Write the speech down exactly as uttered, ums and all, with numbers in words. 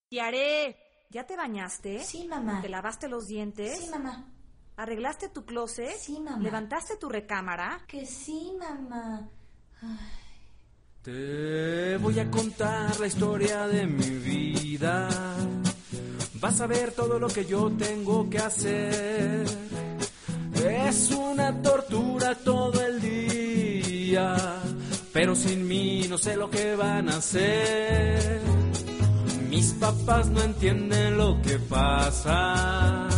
Tiare, ¿ya te bañaste? Sí, mamá. ¿Te lavaste los dientes? Sí, mamá. ¿Arreglaste tu closet? Sí, mamá. ¿Levantaste tu recámara? Que sí, mamá. Ay. Te voy a contar la historia de mi vida. Vas a ver todo lo que yo tengo que hacer. Es una tortura todo el día, pero sin mí no sé lo que van a hacer. Mis papás no entienden lo que pasa.